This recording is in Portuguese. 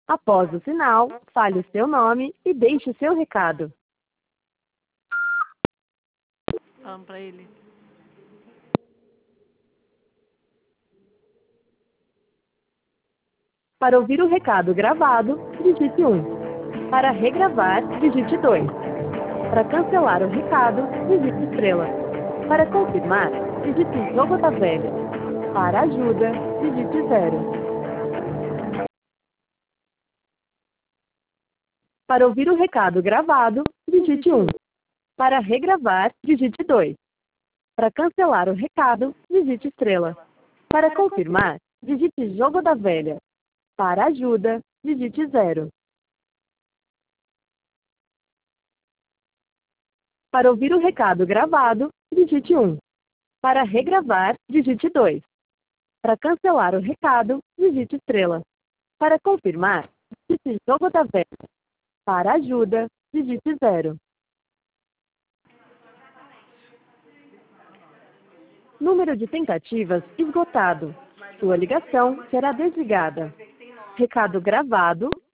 Após o sinal, fale o seu nome e deixe o seu recado. Falando pra ele. Para ouvir o recado gravado, digite 1. Para regravar, digite 2. Para cancelar o recado, digite estrela. Para confirmar, digite jogo da velha. Para ajuda, digite 0. Para ouvir o recado gravado, digite 1. Para regravar, digite 2. Para cancelar o recado, digite estrela. Para confirmar, digite jogo da velha. Para ajuda, digite 0. Para ouvir o recado gravado, digite 1. Para regravar, digite 2. Para cancelar o recado, digite estrela. Para confirmar, digite jogo da velha. Para ajuda, digite 0. Número de tentativas esgotado. Sua ligação será desligada. Recado gravado,